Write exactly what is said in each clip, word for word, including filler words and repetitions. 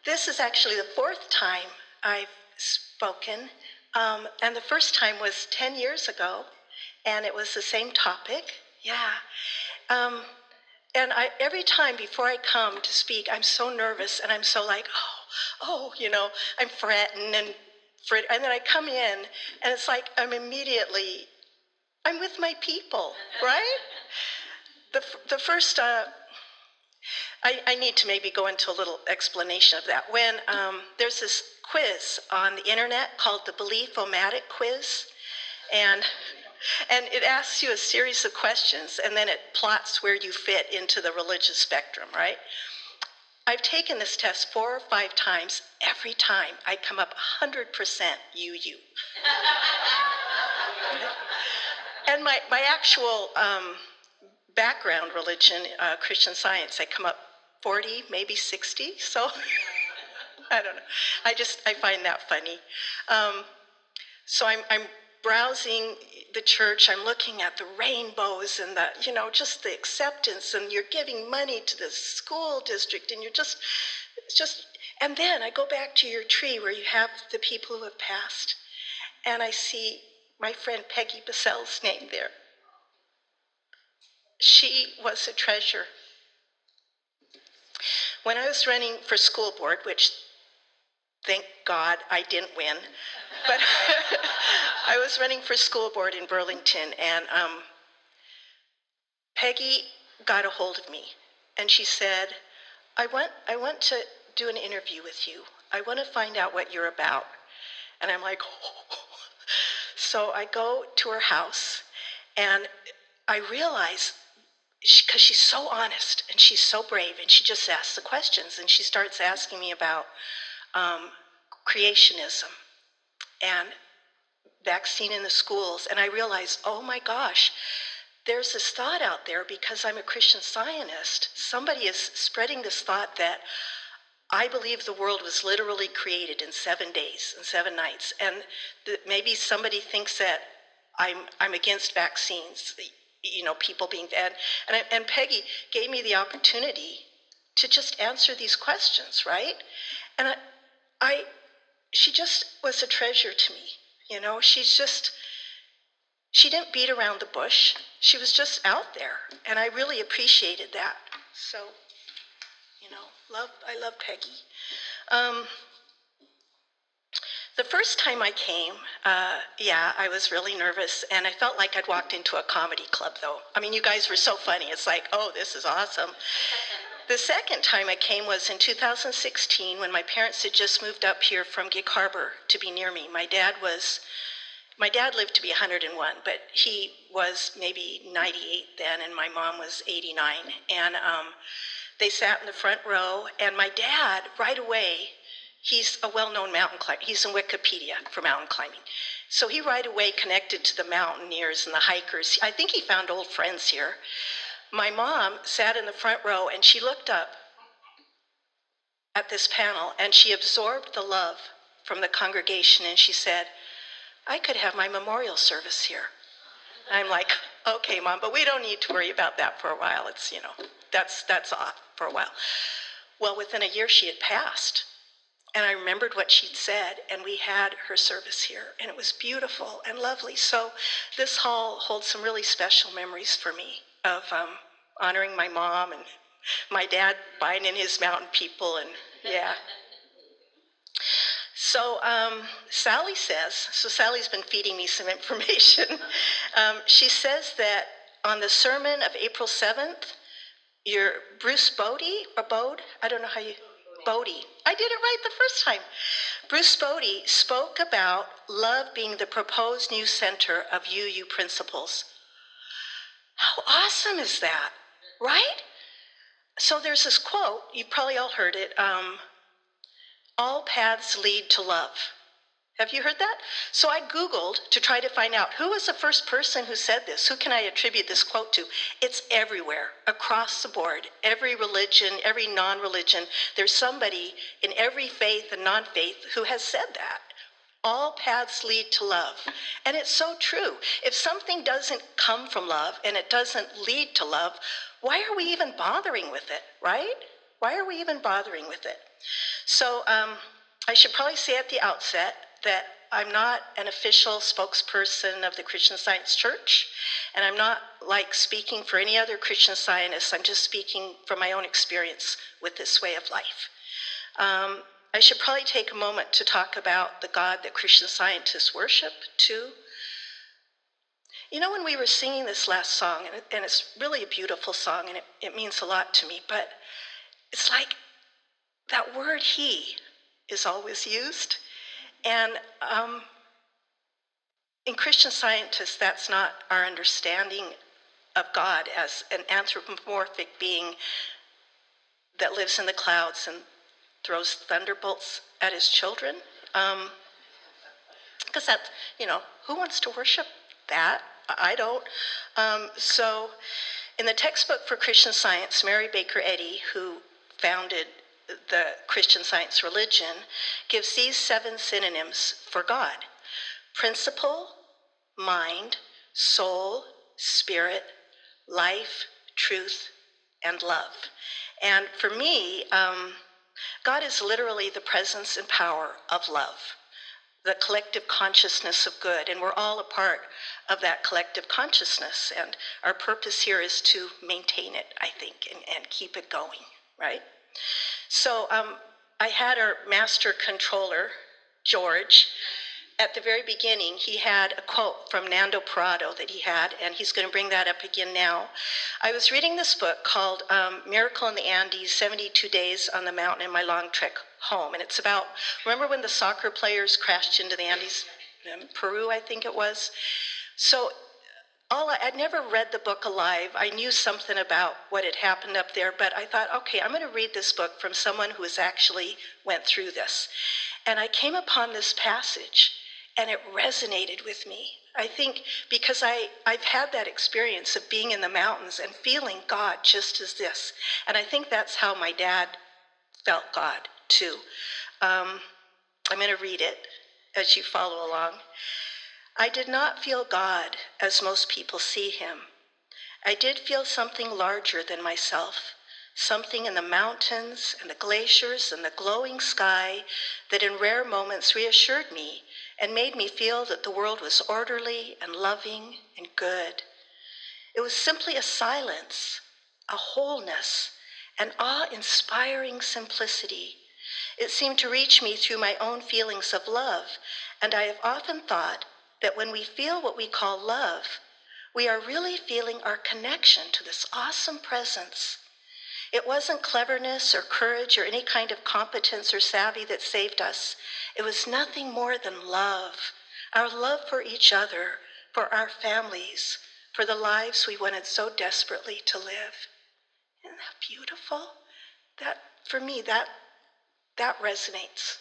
This is actually the fourth time I've spoken, um, and the first time was ten years ago, and it was the same topic. Yeah. Um, and I, every time before I come to speak, I'm so nervous, and I'm so like, oh, oh, you know, I'm fretting, and fret, and then I come in, and it's like I'm immediately, I'm with my people, right? The, the first, uh, I, I need to maybe go into a little explanation of that. When um, there's this quiz on the internet called the Belief-O-Matic quiz, and and it asks you a series of questions, and then it plots where you fit into the religious spectrum, right? I've taken this test four or five times. Every time I come up one hundred percent U U. And my, my actual um, background religion, uh, Christian Science, I come up forty, maybe sixty, so I don't know. I just, I find that funny. Um, so I'm, I'm browsing the church, I'm looking at the rainbows and the, you know, just the acceptance, and you're giving money to the school district, and you're just, it's just, and then I go back to your tree where you have the people who have passed, and I see my friend Peggy Basel's name there. She was a treasure. When I was running for school board, which thank God I didn't win, but I was running for school board in Burlington, and um, Peggy got a hold of me, and she said, I want, I want to do an interview with you. I want to find out what you're about. And I'm like, oh. So I go to her house, and I realize, because she, she's so honest, and she's so brave, and she just asks the questions, and she starts asking me about um, creationism and vaccine in the schools, and I realized, oh my gosh, there's this thought out there, because I'm a Christian Zionist, somebody is spreading this thought that I believe the world was literally created in seven days and seven nights, and that maybe somebody thinks that I'm I'm against vaccines, you know, people being and and, I, and Peggy gave me the opportunity to just answer these questions, right? And I, I, she just was a treasure to me, you know. She's just, she didn't beat around the bush. She was just out there, and I really appreciated that. So, you know, love, I love Peggy. Um, the first time I came, uh, yeah, I was really nervous, and I felt like I'd walked into a comedy club, though. I mean, you guys were so funny. It's like, oh, this is awesome. The second time I came was in two thousand sixteen, when my parents had just moved up here from Gig Harbor to be near me. My dad was, my dad lived to be one hundred and one, but he was maybe ninety-eight then, and my mom was eighty-nine. And um, they sat in the front row, and my dad, right away, he's a well-known mountain climber. He's in Wikipedia for mountain climbing. So he right away connected to the mountaineers and the hikers. I think he found old friends here. My mom sat in the front row, and she looked up at this panel, and she absorbed the love from the congregation, and she said, I could have my memorial service here. And I'm like, okay, Mom, but we don't need to worry about that for a while. It's, you know, that's, that's off for a while. Well, within a year, she had passed. And I remembered what she'd said, and we had her service here, and it was beautiful and lovely. So this hall holds some really special memories for me of um, honoring my mom and my dad buying in his mountain people, and yeah. So um, Sally says, so Sally's been feeding me some information. um, she says that on the sermon of April seventh, your Bruce Bodie, or Bode, I don't know how you, Bodie. I did it right the first time. Bruce Bodie spoke about love being the proposed new center of U U principles. How awesome is that, right? So there's this quote, you've probably all heard it, um, all paths lead to love. Have you heard that? So I Googled to try to find out who was the first person who said this. Who can I attribute this quote to? It's everywhere, across the board, every religion, every non-religion. There's somebody in every faith and non-faith who has said that. All paths lead to love. And it's so true. If something doesn't come from love and it doesn't lead to love, why are we even bothering with it, right? Why are we even bothering with it? So um, I should probably say at the outset that I'm not an official spokesperson of the Christian Science Church, and I'm not like speaking for any other Christian Scientists. I'm just speaking from my own experience with this way of life. Um, I should probably take a moment to talk about the God that Christian Scientists worship, too. You know, when we were singing this last song, and, it, and it's really a beautiful song, and it, it means a lot to me, but it's like that word he is always used. And um, in Christian Scientists, that's not our understanding of God as an anthropomorphic being that lives in the clouds and throws thunderbolts at his children. Um, because that, you know, who wants to worship that? I don't. Um, so in the textbook for Christian Science, Mary Baker Eddy, who founded the Christian Science religion, gives these seven synonyms for God: principle, mind, soul, spirit, life, truth, and love. And for me, um, God is literally the presence and power of love, the collective consciousness of good, and we're all a part of that collective consciousness, and our purpose here is to maintain it, I think, and, and keep it going, right? So um, I had our master controller, George. At the very beginning, he had a quote from Nando Parado that he had, and he's going to bring that up again now. I was reading this book called um, Miracle in the Andes, seventy-two days on the Mountain and My Long Trek Home. And it's about, remember when the soccer players crashed into the Andes in Peru, I think it was? So all I, I'd never read the book alive. I knew something about what had happened up there, but I thought, okay, I'm going to read this book from someone who has actually went through this. And I came upon this passage, and it resonated with me. I think because I, I've had that experience of being in the mountains and feeling God just as this. And I think that's how my dad felt God, too. Um, I'm going to read it as you follow along. I did not feel God as most people see him. I did feel something larger than myself, something in the mountains and the glaciers and the glowing sky that in rare moments reassured me and made me feel that the world was orderly and loving and good. It was simply a silence, a wholeness, an awe-inspiring simplicity. It seemed to reach me through my own feelings of love, and I have often thought that when we feel what we call love, we are really feeling our connection to this awesome presence. It wasn't cleverness or courage or any kind of competence or savvy that saved us. It was nothing more than love, our love for each other, for our families, for the lives we wanted so desperately to live. Isn't that beautiful? That, for me, that, that resonates.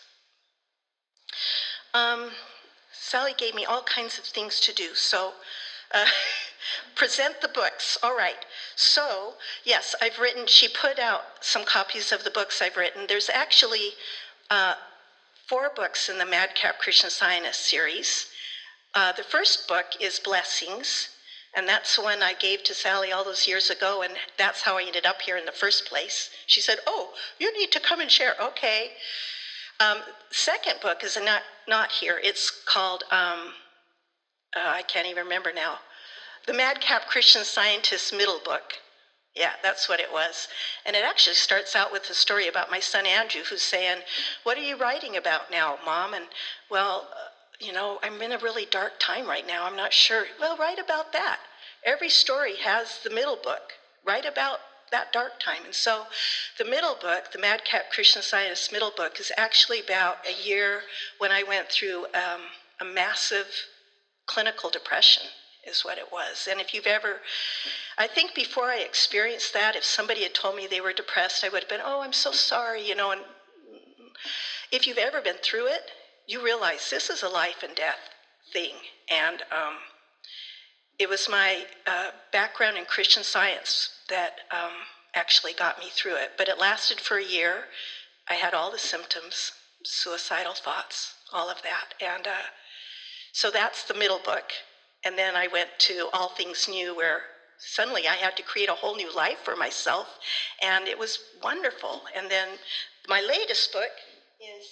Um, Sally gave me all kinds of things to do, so uh, present the books. All right. So, yes, I've written, she put out some copies of the books I've written. There's actually uh, four books in the Madcap Christian Scientist series. Uh, the first book is Blessings, and that's the one I gave to Sally all those years ago, and that's how I ended up here in the first place. She said, oh, you need to come and share. Okay. Um, second book is not, not here. It's called, um, uh, I can't even remember now, The Madcap Christian Scientist Middle Book. Yeah, that's what it was. And it actually starts out with a story about my son Andrew, who's saying, what are you writing about now, Mom? And, well, uh, you know, I'm in a really dark time right now. I'm not sure. Well, write about that. Every story has the middle book. Write about that dark time. And so the middle book, the Madcap Christian Scientist middle book, is actually about a year when I went through um, a massive clinical depression, is what it was. And if you've ever, I think before I experienced that, if somebody had told me they were depressed, I would have been, oh, I'm so sorry, you know. And if you've ever been through it, you realize this is a life and death thing. And um, it was my uh, background in Christian Science that um, actually got me through it. But it lasted for a year. I had all the symptoms, suicidal thoughts, all of that. And uh, so that's the middle book. And then I went to All Things New, where suddenly I had to create a whole new life for myself, and it was wonderful. And then my latest book is,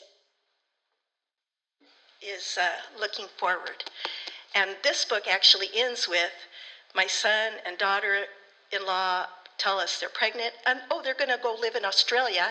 is uh, Looking Forward. And this book actually ends with my son and daughter-in-law tell us they're pregnant, and oh, they're going to go live in Australia.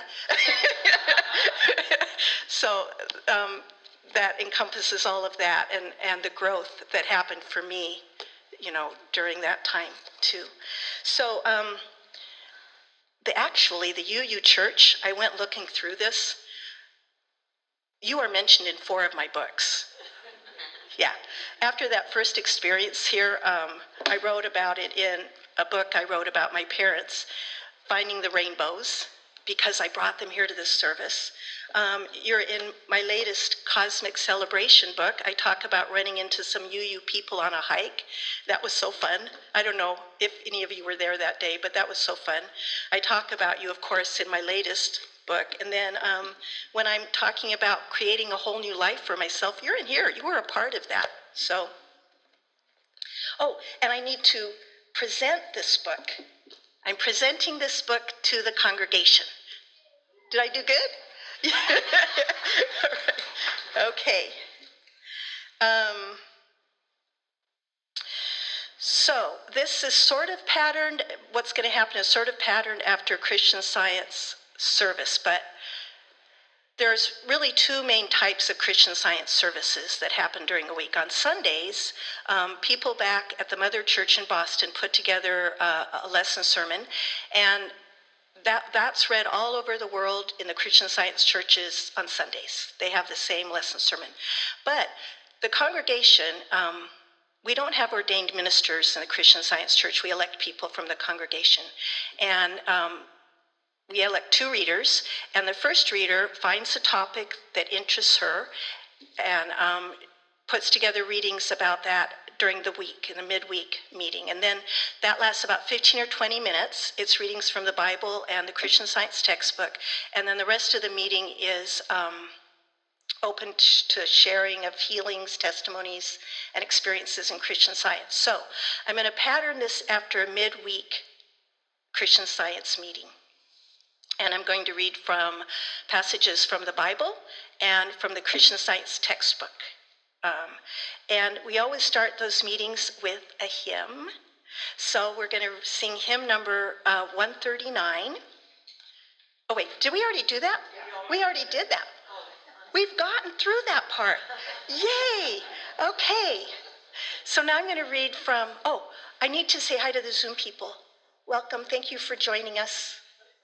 So um, that encompasses all of that, and, and the growth that happened for me, you know, during that time too. So um, the, actually, the U U Church, I went looking through this. You are mentioned in four of my books. Yeah. After that first experience here, um, I wrote about it in a book I wrote about my parents, Finding the Rainbows, because I brought them here to this service. Um, you're in my latest Cosmic Celebration book. I talk about running into some U U people on a hike. That was so fun. I don't know if any of you were there that day, but that was so fun. I talk about you, of course, in my latest book. And then um, when I'm talking about creating a whole new life for myself, you're in here. You were a part of that. So, oh, and I need to present this book. I'm presenting this book to the congregation. Did I do good? Okay. Um, so this is sort of patterned, what's going to happen is sort of patterned after Christian Science service, but there's really two main types of Christian Science services that happen during a week. On Sundays, um, people back at the Mother Church in Boston put together uh, a lesson sermon, and that, that's read all over the world in the Christian Science churches on Sundays. They have the same lesson sermon. But the congregation, um, we don't have ordained ministers in the Christian Science church. We elect people from the congregation. And um, we elect two readers, and the first reader finds a topic that interests her and um, puts together readings about that during the week, in the midweek meeting. And then that lasts about fifteen or twenty minutes. It's readings from the Bible and the Christian Science textbook. And then the rest of the meeting is um, open to sharing of healings, testimonies, and experiences in Christian Science. So I'm going to pattern this after a midweek Christian Science meeting. And I'm going to read from passages from the Bible and from the Christian Science textbook. Um, and we always start those meetings with a hymn. So we're going to sing hymn number uh, one thirty-nine. Oh, wait, did we already do that? We already did that. We've gotten through that part. Yay! Okay. So now I'm going to read from, oh, I need to say hi to the Zoom people. Welcome. Thank you for joining us.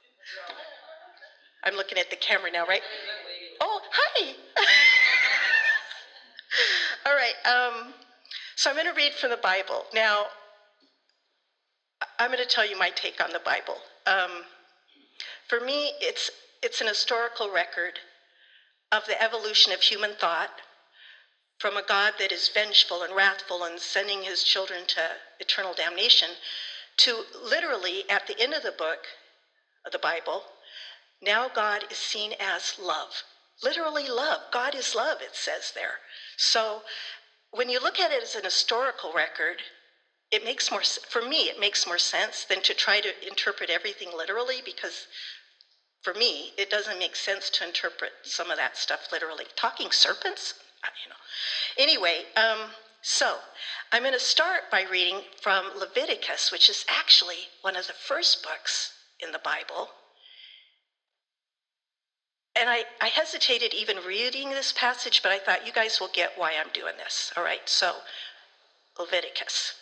I'm looking at the camera now, right? Oh, hi. All right. Um, so I'm going to read from the Bible. Now, I'm going to tell you my take on the Bible. Um, for me, it's it's an historical record of the evolution of human thought from a God that is vengeful and wrathful and sending his children to eternal damnation to literally at the end of the book of the Bible, now God is seen as love. Literally love. God is love, it says there. So when you look at it as an historical record, it makes more, for me, it makes more sense than to try to interpret everything literally, because for me, it doesn't make sense to interpret some of that stuff literally. Talking serpents? You know. Anyway, um, so I'm going to start by reading from Leviticus, which is actually one of the first books in the Bible. And I, I hesitated even reading this passage, but I thought you guys will get why I'm doing this. All right, so Leviticus.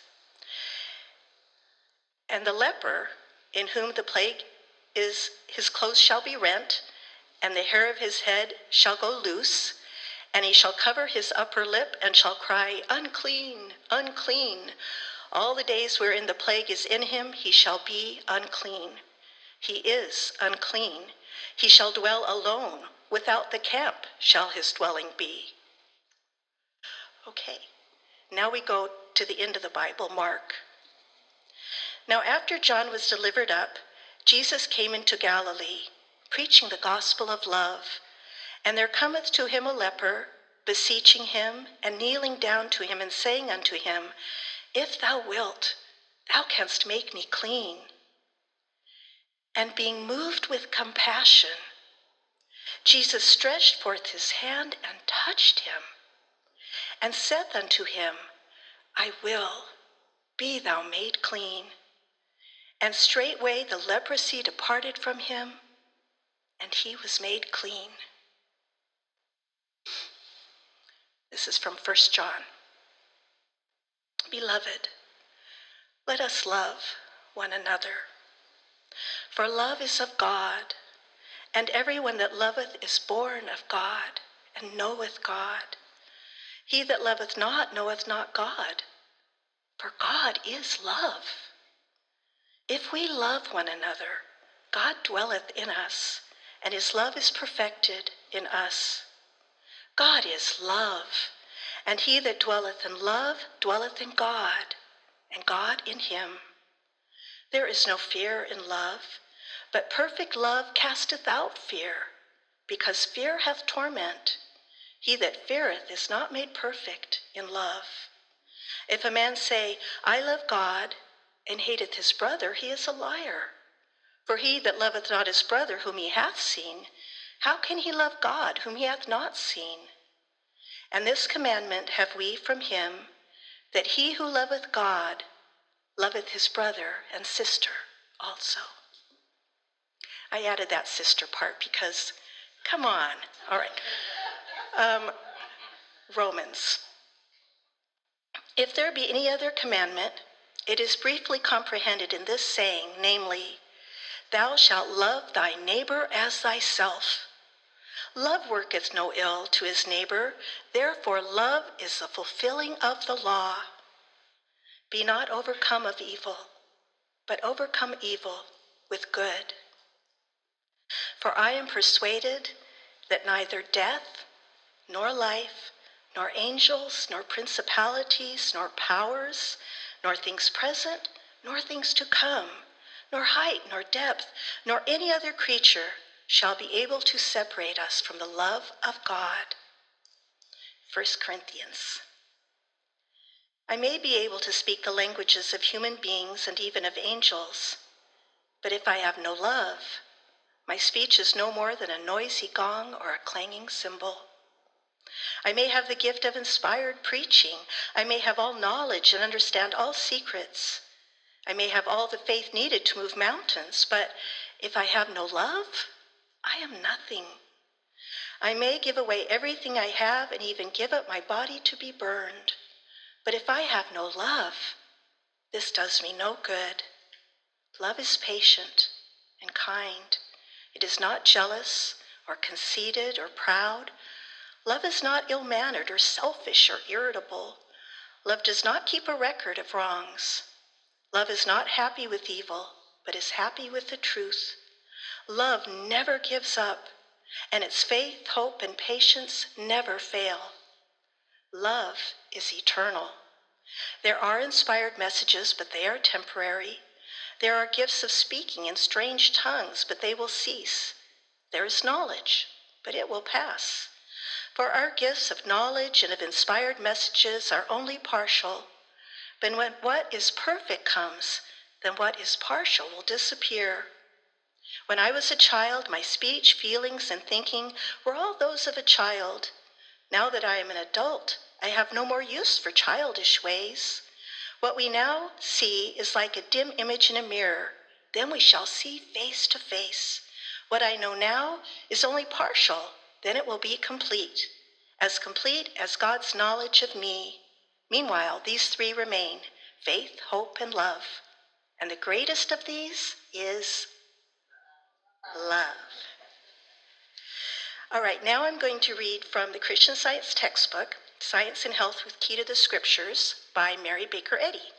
And the leper in whom the plague is, his clothes shall be rent, and the hair of his head shall go loose, and he shall cover his upper lip and shall cry, unclean, unclean. All the days wherein the plague is in him, he shall be unclean. He is unclean. He shall dwell alone. Without the camp shall his dwelling be. Okay, now we go to the end of the Bible, Mark. Now after John was delivered up, Jesus came into Galilee, preaching the gospel of love. And there cometh to him a leper, beseeching him, and kneeling down to him, and saying unto him, If thou wilt, thou canst make me clean. And being moved with compassion, Jesus stretched forth his hand and touched him, and saith unto him, I will, be thou made clean. And straightway the leprosy departed from him, and he was made clean. This is from First John. Beloved, let us love one another, for love is of God, and everyone that loveth is born of God, and knoweth God. He that loveth not knoweth not God, for God is love. If we love one another, God dwelleth in us, and his love is perfected in us. God is love, and he that dwelleth in love dwelleth in God, and God in him. There is no fear in love, but perfect love casteth out fear, because fear hath torment. He that feareth is not made perfect in love. If a man say, I love God, and hateth his brother, he is a liar. For he that loveth not his brother whom he hath seen, how can he love God whom he hath not seen? And this commandment have we from him, that he who loveth God loveth his brother and sister also. I added that sister part because, come on, all right. Um, Romans. If there be any other commandment, it is briefly comprehended in this saying, namely, thou shalt love thy neighbor as thyself. Love worketh no ill to his neighbor, therefore love is the fulfilling of the law. Be not overcome of evil, but overcome evil with good. For I am persuaded that neither death, nor life, nor angels, nor principalities, nor powers, nor things present, nor things to come, nor height, nor depth, nor any other creature shall be able to separate us from the love of God. First Corinthians. I may be able to speak the languages of human beings and even of angels, but if I have no love, my speech is no more than a noisy gong or a clanging cymbal. I may have the gift of inspired preaching. I may have all knowledge and understand all secrets. I may have all the faith needed to move mountains, but if I have no love, I am nothing. I may give away everything I have and even give up my body to be burned. But if I have no love, this does me no good. Love is patient and kind. It is not jealous or conceited or proud. Love is not ill-mannered or selfish or irritable. Love does not keep a record of wrongs. Love is not happy with evil, but is happy with the truth. Love never gives up, and its faith, hope, and patience never fail. Love is eternal. There are inspired messages, but they are temporary. There are gifts of speaking in strange tongues, but they will cease. There is knowledge, but it will pass. For our gifts of knowledge and of inspired messages are only partial. But when what is perfect comes, then what is partial will disappear. When I was a child, my speech, feelings, and thinking were all those of a child. Now that I am an adult, I have no more use for childish ways. What we now see is like a dim image in a mirror. Then we shall see face to face. What I know now is only partial. Then it will be complete, as complete as God's knowledge of me. Meanwhile, these three remain, faith, hope, and love. And the greatest of these is love. All right, now I'm going to read from the Christian Science textbook, Science and Health with Key to the Scriptures, by Mary Baker Eddy.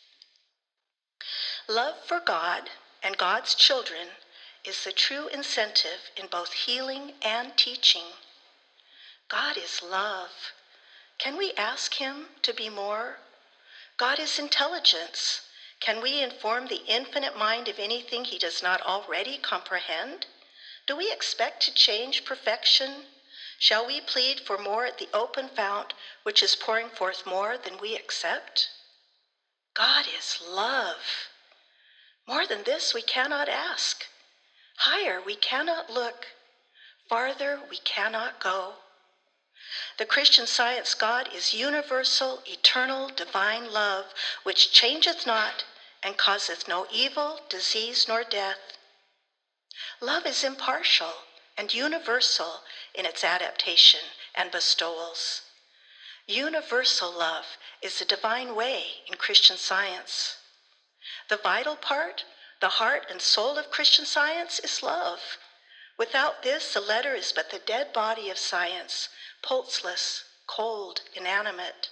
Love for God and God's children is the true incentive in both healing and teaching. God is love. Can we ask him to be more? God is intelligence. Can we inform the infinite mind of anything he does not already comprehend? Do we expect to change perfection? Shall we plead for more at the open fount, which is pouring forth more than we accept? God is love. More than this we cannot ask. Higher we cannot look. Farther we cannot go. The Christian Science God is universal, eternal, divine love, which changeth not and causeth no evil, disease, nor death. Love is impartial and universal in its adaptation and bestowals. Universal love is the divine way in Christian Science. The vital part, the heart and soul of Christian Science is love. Without this, the letter is but the dead body of science, pulseless, cold, inanimate.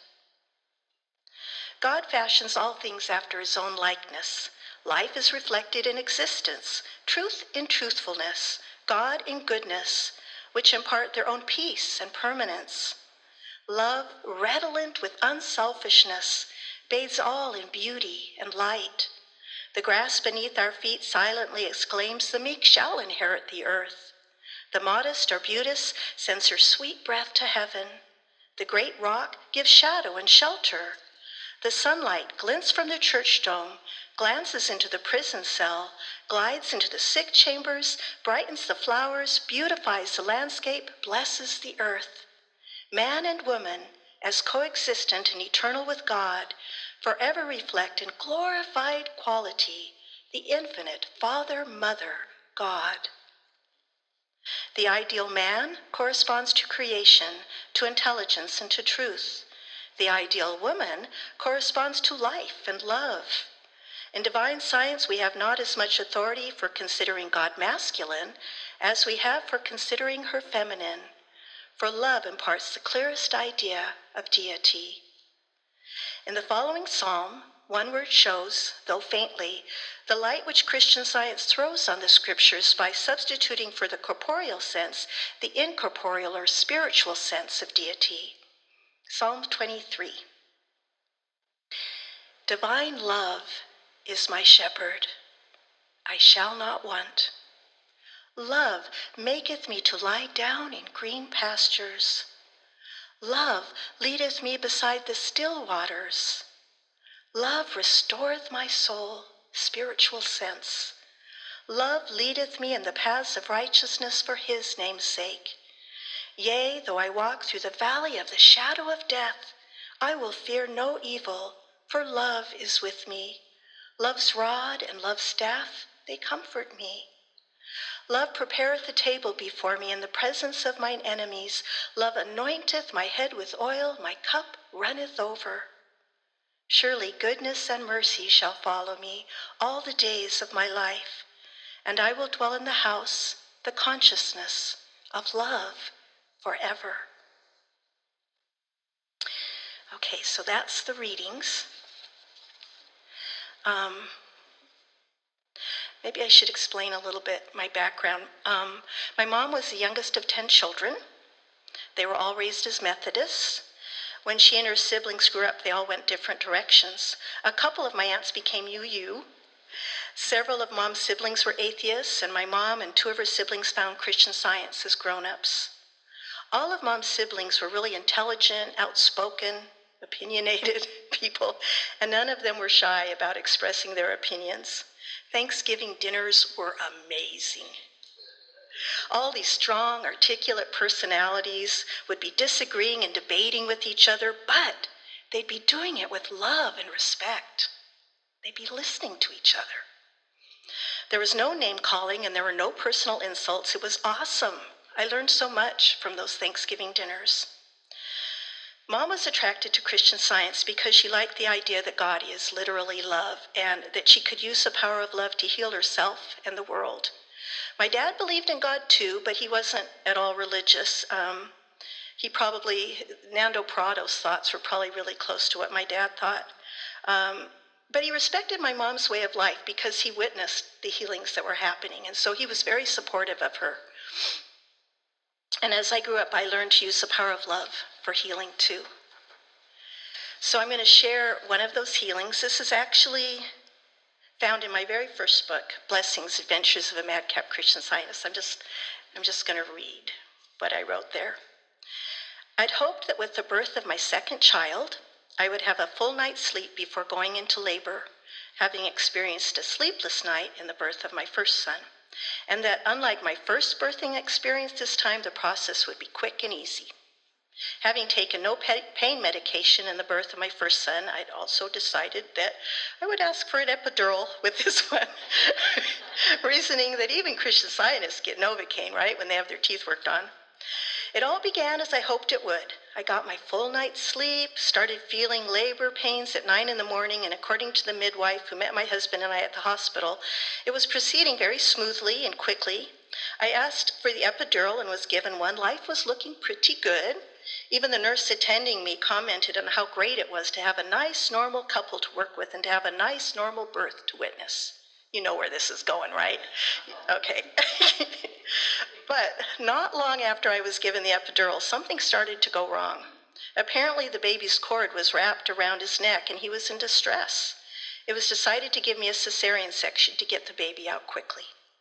God fashions all things after his own likeness. Life is reflected in existence, truth in truthfulness, God in goodness, which impart their own peace and permanence. Love, redolent with unselfishness, bathes all in beauty and light. The grass beneath our feet silently exclaims, the meek shall inherit the earth. The modest arbutus sends her sweet breath to heaven. The great rock gives shadow and shelter. The sunlight glints from the church dome, glances into the prison cell, glides into the sick chambers, brightens the flowers, beautifies the landscape, blesses the earth. Man and woman, as coexistent and eternal with God, forever reflect in glorified quality the infinite Father, Mother, God. The ideal man corresponds to creation, to intelligence, and to truth. The ideal woman corresponds to life and love. In divine science, we have not as much authority for considering God masculine as we have for considering her feminine, for love imparts the clearest idea of deity. In the following psalm, one word shows, though faintly, the light which Christian Science throws on the scriptures by substituting for the corporeal sense the incorporeal or spiritual sense of deity. Psalm twenty-three. Divine love is my shepherd, I shall not want. Love maketh me to lie down in green pastures. Love leadeth me beside the still waters. Love restoreth my soul, spiritual sense. Love leadeth me in the paths of righteousness for his name's sake. Yea, though I walk through the valley of the shadow of death, I will fear no evil, for love is with me. Love's rod and love's staff, they comfort me. Love prepareth a table before me in the presence of mine enemies. Love anointeth my head with oil, my cup runneth over. Surely goodness and mercy shall follow me all the days of my life, and I will dwell in the house, the consciousness of love forever. Okay, so that's the readings. Um, maybe I should explain a little bit my background. Um, my mom was the youngest of ten children. They were all raised as Methodists. When she and her siblings grew up, they all went different directions. A couple of my aunts became U U. Several of Mom's siblings were atheists, and my mom and two of her siblings found Christian Science as grown-ups. All of Mom's siblings were really intelligent, outspoken, opinionated people, and none of them were shy about expressing their opinions. Thanksgiving dinners were amazing. All these strong, articulate personalities would be disagreeing and debating with each other, but they'd be doing it with love and respect. They'd be listening to each other. There was no name-calling and there were no personal insults. It was awesome. I learned so much from those Thanksgiving dinners. Mom was attracted to Christian Science because she liked the idea that God is literally love and that she could use the power of love to heal herself and the world. My dad believed in God too, but he wasn't at all religious. Um, he probably, Nando Prado's thoughts were probably really close to what my dad thought. Um, but he respected my mom's way of life because he witnessed the healings that were happening, and so he was very supportive of her. And as I grew up, I learned to use the power of love for healing too. So I'm going to share one of those healings. This is actually found in my very first book, Blessings, Adventures of a Madcap Christian Scientist. I'm just, I'm just going to read what I wrote there. I'd hoped that with the birth of my second child, I would have a full night's sleep before going into labor, having experienced a sleepless night in the birth of my first son, and that unlike my first birthing experience this time, the process would be quick and easy. Having taken no pain medication in the birth of my first son, I'd also decided that I would ask for an epidural with this one, reasoning that even Christian Scientists get Novocaine, right, when they have their teeth worked on. It all began as I hoped it would. I got my full night's sleep, started feeling labor pains at nine in the morning, and according to the midwife who met my husband and I at the hospital, it was proceeding very smoothly and quickly. I asked for the epidural and was given one. Life was looking pretty good. Even the nurse attending me commented on how great it was to have a nice, normal couple to work with and to have a nice, normal birth to witness. You know where this is going, right? Okay. But not long after I was given the epidural, something started to go wrong. Apparently, the baby's cord was wrapped around his neck, and he was in distress. It was decided to give me a cesarean section to get the baby out quickly.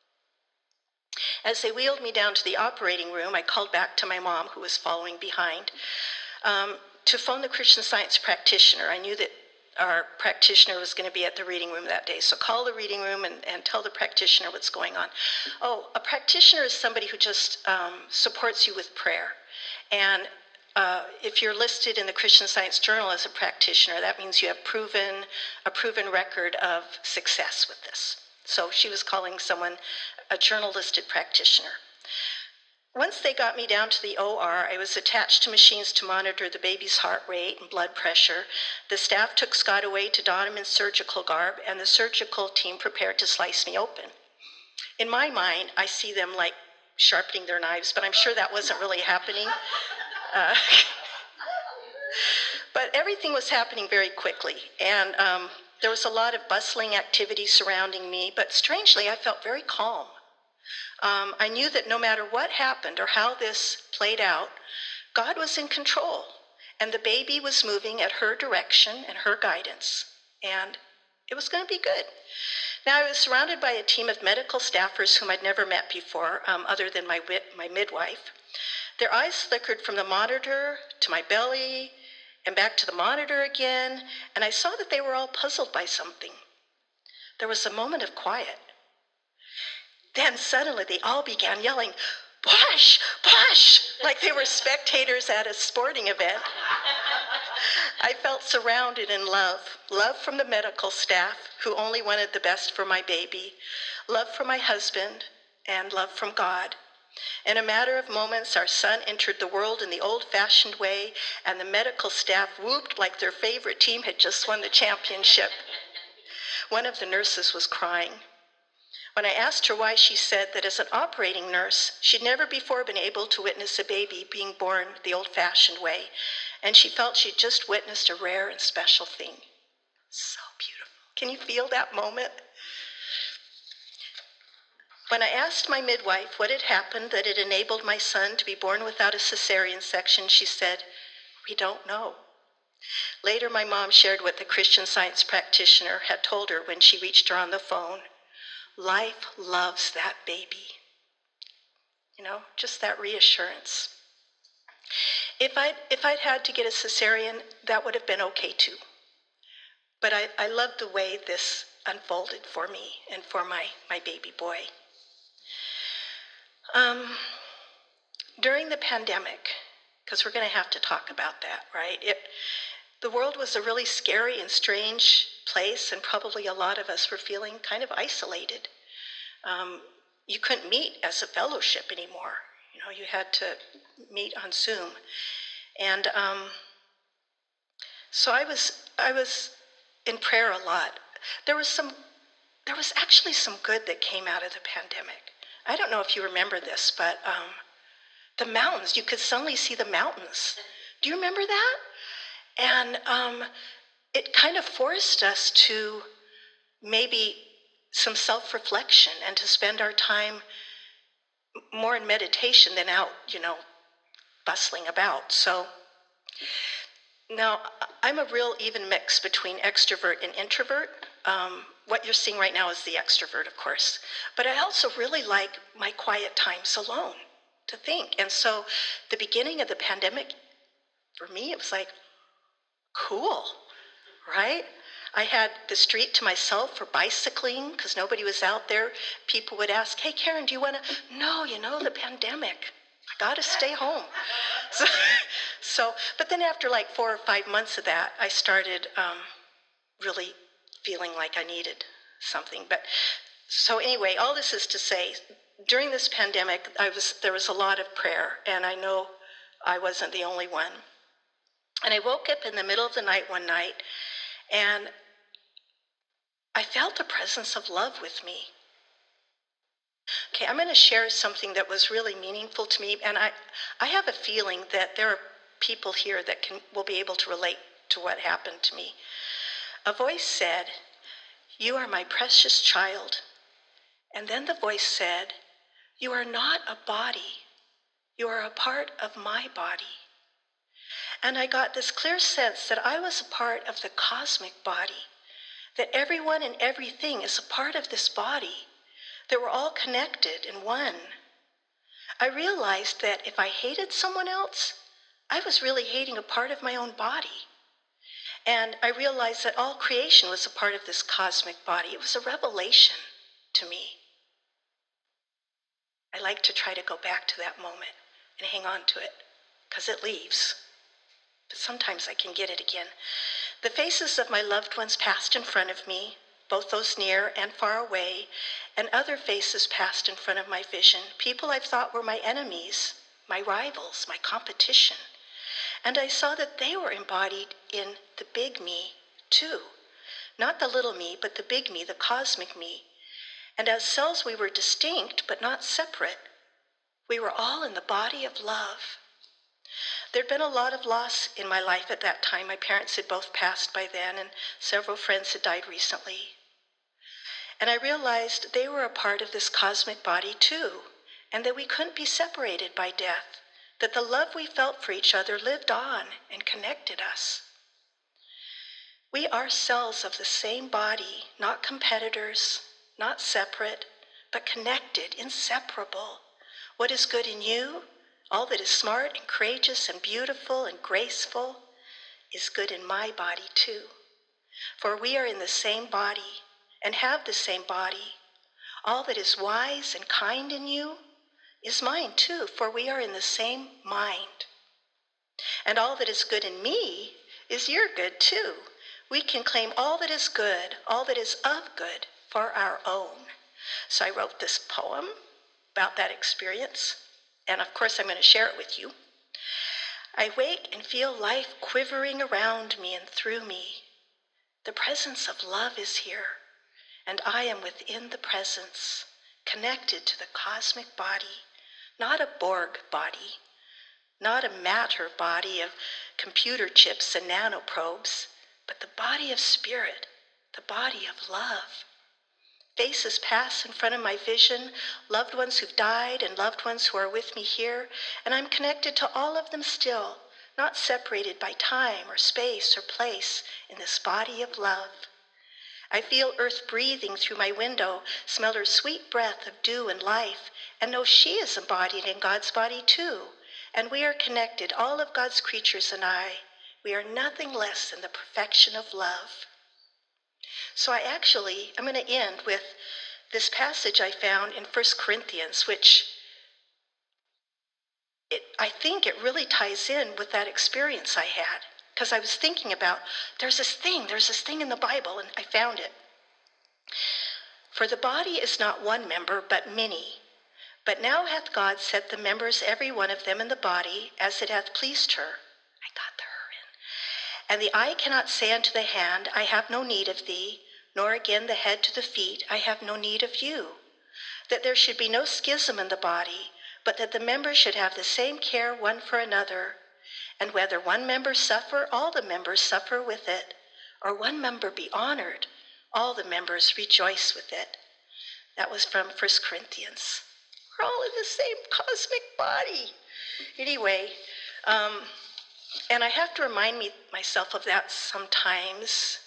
As they wheeled me down to the operating room, I called back to my mom, who was following behind, um, to phone the Christian Science practitioner. I knew that our practitioner was going to be at the reading room that day. So call the reading room and, and tell the practitioner what's going on. Oh, a practitioner is somebody who just um, supports you with prayer. And uh, if you're listed in the Christian Science Journal as a practitioner, that means you have proven a proven record of success with this. So she was calling someone a journal-listed practitioner. Once they got me down to the O R, I was attached to machines to monitor the baby's heart rate and blood pressure. The staff took Scott away to don him in surgical garb, and the surgical team prepared to slice me open. In my mind, I see them like sharpening their knives, but I'm sure that wasn't really happening. Uh, but everything was happening very quickly, and um, there was a lot of bustling activity surrounding me, but strangely, I felt very calm. Um, I knew that no matter what happened or how this played out, God was in control, and the baby was moving at her direction and her guidance, and it was going to be good. Now, I was surrounded by a team of medical staffers whom I'd never met before, um, other than my, my midwife. Their eyes flickered from the monitor to my belly and back to the monitor again, and I saw that they were all puzzled by something. There was a moment of quiet. Then suddenly they all began yelling, "Push, push," like they were spectators at a sporting event. I felt surrounded in love, love from the medical staff who only wanted the best for my baby, love from my husband, and love from God. In a matter of moments, our son entered the world in the old-fashioned way, and the medical staff whooped like their favorite team had just won the championship. One of the nurses was crying. When I asked her why, she said that as an operating nurse, she'd never before been able to witness a baby being born the old-fashioned way, and she felt she'd just witnessed a rare and special thing. So beautiful. Can you feel that moment? When I asked my midwife what had happened that had enabled my son to be born without a cesarean section, she said, "We don't know." Later, my mom shared what the Christian Science practitioner had told her when she reached her on the phone. Life loves that baby. You know, just that reassurance. If I'd, if I'd had to get a cesarean, that would have been okay too. But I, I loved the way this unfolded for me and for my, my baby boy. Um, during the pandemic, because we're going to have to talk about that, right? It, the world was a really scary and strange place, and probably a lot of us were feeling kind of isolated. Um, you couldn't meet as a fellowship anymore. You know, you had to meet on Zoom. And um, so I was, I was in prayer a lot. There was some, there was actually some good that came out of the pandemic. I don't know if you remember this, but um, the mountains, you could suddenly see the mountains. Do you remember that? And um, it kind of forced us to maybe some self-reflection and to spend our time more in meditation than out, you know, bustling about. So now I'm a real even mix between extrovert and introvert. Um, what you're seeing right now is the extrovert, of course. But I also really like my quiet times alone to think. And so the beginning of the pandemic, for me, it was like, Cool, right? I had the street to myself for bicycling because nobody was out there. People would ask, hey, Karen, do you want to? No, you know, the pandemic. I got to stay home. So, so, but then after like four or five months of that, I started um, really feeling like I needed something. But so anyway, all this is to say, during this pandemic, I was there was a lot of prayer, and I know I wasn't the only one. And I woke up in the middle of the night one night, and I felt the presence of love with me. Okay, I'm going to share something that was really meaningful to me, and I, I have a feeling that there are people here that can will be able to relate to what happened to me. A voice said, "You are my precious child." And then the voice said, "You are not a body. You are a part of my body." And I got this clear sense that I was a part of the cosmic body, that everyone and everything is a part of this body, that we're all connected in one. I realized that if I hated someone else, I was really hating a part of my own body. And I realized that all creation was a part of this cosmic body. It was a revelation to me. I like to try to go back to that moment and hang on to it, because it leaves. But sometimes I can get it again. The faces of my loved ones passed in front of me, both those near and far away, and other faces passed in front of my vision, people I thought were my enemies, my rivals, my competition. And I saw that they were embodied in the big me, too. Not the little me, but the big me, the cosmic me. And as cells, we were distinct, but not separate. We were all in the body of love. There'd been a lot of loss in my life at that time. My parents had both passed by then, and several friends had died recently. And I realized they were a part of this cosmic body too, and that we couldn't be separated by death, that the love we felt for each other lived on and connected us. We are cells of the same body, not competitors, not separate, but connected, inseparable. What is good in you, all that is smart and courageous and beautiful and graceful, is good in my body too. For we are in the same body and have the same body. All that is wise and kind in you is mine too, for we are in the same mind. And all that is good in me is your good too. We can claim all that is good, all that is of good, for our own. So I wrote this poem about that experience, and of course I'm going to share it with you. I wake and feel life quivering around me and through me. The presence of love is here, and I am within the presence, connected to the cosmic body, not a Borg body, not a matter body of computer chips and nanoprobes, but the body of spirit, the body of love. Faces pass in front of my vision, loved ones who've died and loved ones who are with me here, and I'm connected to all of them still, not separated by time or space or place in this body of love. I feel earth breathing through my window, smell her sweet breath of dew and life, and know she is embodied in God's body too. And we are connected, all of God's creatures and I. We are nothing less than the perfection of love. So I actually, I'm going to end with this passage I found in First Corinthians, which it, I think it really ties in with that experience I had. Because I was thinking about, there's this thing, there's this thing in the Bible, and I found it. For the body is not one member, but many. But now hath God set the members, every one of them, in the body, as it hath pleased her. I got the her in. And the eye cannot say unto the hand, I have no need of thee, nor again the head to the feet, I have no need of you. That there should be no schism in the body, but that the members should have the same care one for another. And whether one member suffer, all the members suffer with it. Or one member be honored, all the members rejoice with it. That was from First Corinthians. We're all in the same cosmic body. Anyway, um, and I have to remind me myself of that sometimes.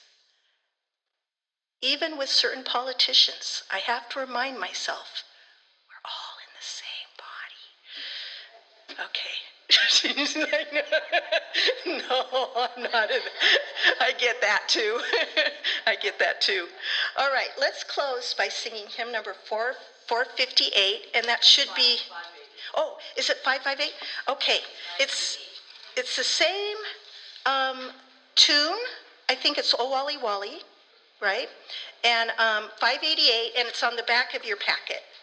Even with certain politicians, I have to remind myself, we're all in the same body. Okay. She's like, no, I'm not. In I get that too. I get that too. All right, let's close by singing hymn number four, 458, and that should be, oh, is it five five eight? Okay, it's, it's the same um, tune. I think it's Oh Wally Wally, right? And um, five eighty-eight, and it's on the back of your packet.